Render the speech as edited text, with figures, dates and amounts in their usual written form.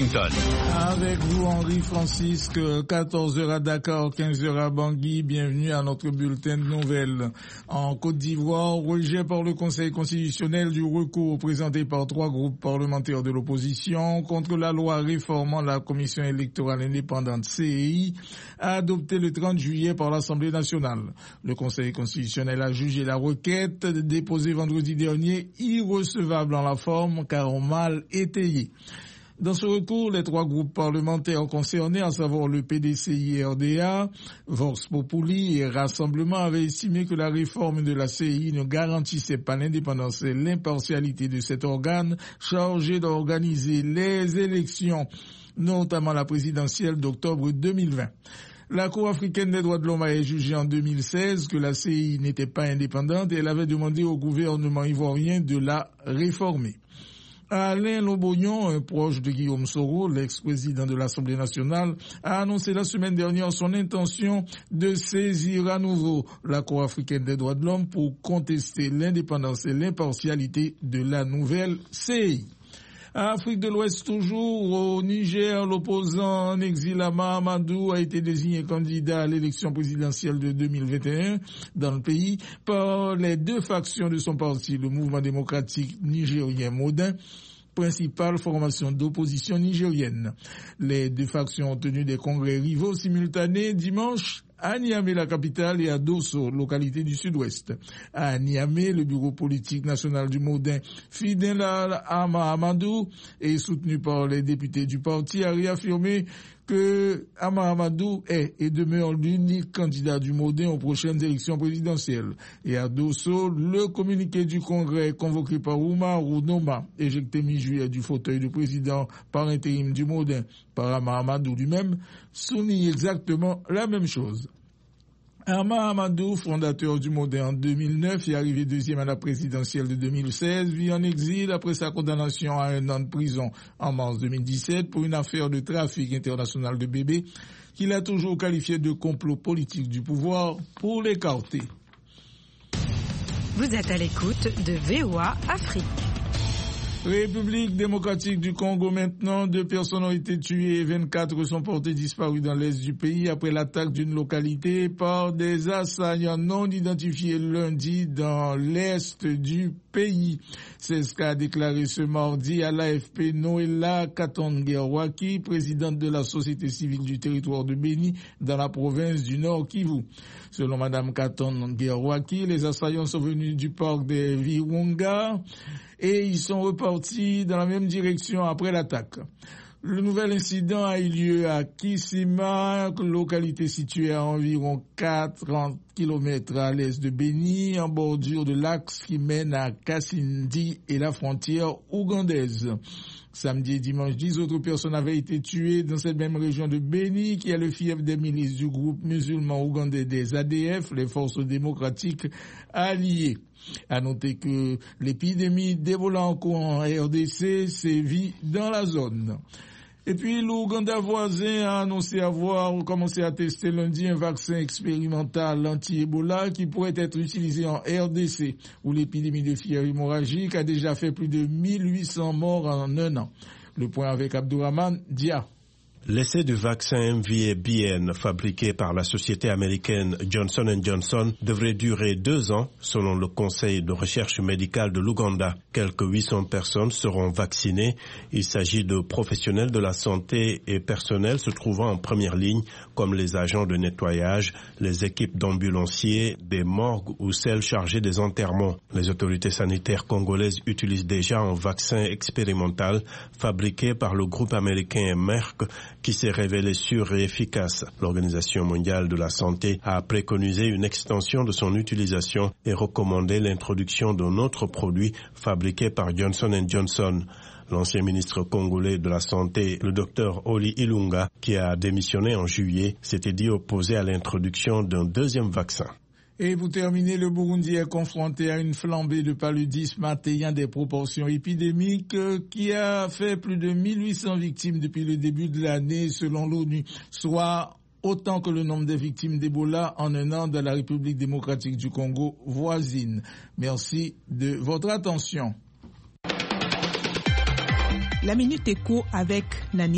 Washington. Avec vous, Henri Francisque, 14h à Dakar, 15h à Bangui. Bienvenue à notre bulletin de nouvelles. En Côte d'Ivoire, rejet par le Conseil constitutionnel du recours présenté par 3 groupes parlementaires de l'opposition contre la loi réformant la Commission électorale indépendante CEI, adoptée le 30 juillet par l'Assemblée nationale. Le Conseil constitutionnel a jugé la requête déposée vendredi dernier irrecevable en la forme car mal étayée. Dans ce recours, les 3 groupes parlementaires concernés, à savoir le PDCI et RDA, Vox Populi et Rassemblement, avaient estimé que la réforme de la CEI ne garantissait pas l'indépendance et l'impartialité de cet organe chargé d'organiser les élections, notamment la présidentielle d'octobre 2020. La Cour africaine des droits de l'homme a jugé en 2016 que la CEI n'était pas indépendante et elle avait demandé au gouvernement ivoirien de la réformer. Alain Lobognon, un proche de Guillaume Soro, l'ex-président de l'Assemblée nationale, a annoncé la semaine dernière son intention de saisir à nouveau la Cour africaine des droits de l'homme pour contester l'indépendance et l'impartialité de la nouvelle CEI. À Afrique de l'Ouest toujours, au Niger, l'opposant en exil Ama Amadou a été désigné candidat à l'élection présidentielle de 2021 dans le pays par les 2 factions de son parti, le mouvement démocratique nigérien Modin, principale formation d'opposition nigérienne. Les 2 factions ont tenu des congrès rivaux simultanés dimanche à Niamey, la capitale, et à Dosso, localité du sud-ouest. À Niamey, le bureau politique national du Modin, Fidel Ama Amadou, et soutenu par les députés du parti, a réaffirmé que Ama Amadou est et demeure l'unique candidat du Modin aux prochaines élections présidentielles. Et à Dosso, le communiqué du Congrès convoqué par Oumarou Noma, éjecté mi-juillet du fauteuil de président par intérim du Modin par Ama Amadou lui-même, souligne exactement la même chose. Ama Amadou, fondateur du Modin en 2009 et arrivé 2e à la présidentielle de 2016, vit en exil après sa condamnation à 1 an de prison en mars 2017 pour une affaire de trafic international de bébés qu'il a toujours qualifié de complot politique du pouvoir pour l'écarter. Vous êtes à l'écoute de VOA Afrique. République démocratique du Congo maintenant, 2 personnes ont été tuées et 24 sont portées disparues dans l'est du pays après l'attaque d'une localité par des assaillants non identifiés lundi dans l'est du pays. C'est ce qu'a déclaré ce mardi à l'AFP Noëlla Katongerwaki, présidente de la société civile du territoire de Béni dans la province du Nord Kivu. Selon Madame Katongerwaki, les assaillants sont venus du parc des Virunga et ils sont repartis dans la même direction après l'attaque. Le nouvel incident a eu lieu à Kisima, localité située à environ 40 km à l'est de Béni, en bordure de l'axe qui mène à Kasindi et la frontière ougandaise. Samedi et dimanche, 10 autres personnes avaient été tuées dans cette même région de Béni, qui est le fief des milices du groupe musulman ougandais des ADF, les forces démocratiques alliées. À noter que l'épidémie d'Ebola en cours en RDC sévit dans la zone. Et puis l'Ouganda voisin a annoncé avoir commencé à tester lundi un vaccin expérimental anti-Ebola qui pourrait être utilisé en RDC, où l'épidémie de fièvre hémorragique a déjà fait plus de 1800 morts en 1 an. Le point avec Abdourahmane Dia. L'essai du vaccin MVA-BN fabriqué par la société américaine Johnson & Johnson devrait durer 2 ans selon le conseil de recherche médicale de l'Ouganda. Quelques 800 personnes seront vaccinées. Il s'agit de professionnels de la santé et personnels se trouvant en première ligne comme les agents de nettoyage, les équipes d'ambulanciers, des morgues ou celles chargées des enterrements. Les autorités sanitaires congolaises utilisent déjà un vaccin expérimental fabriqué par le groupe américain Merck qui s'est révélé sûr et efficace. L'Organisation mondiale de la santé a préconisé une extension de son utilisation et recommandé l'introduction d'un autre produit fabriqué par Johnson & Johnson. L'ancien ministre congolais de la Santé, le docteur Oli Ilunga, qui a démissionné en juillet, s'était dit opposé à l'introduction d'un 2e vaccin. Et pour terminer, le Burundi est confronté à une flambée de paludisme atteignant des proportions épidémiques qui a fait plus de 1800 victimes depuis le début de l'année selon l'ONU, soit autant que le nombre des victimes d'Ebola en 1 an dans la République démocratique du Congo voisine. Merci de votre attention. La Minute Éco avec Nani.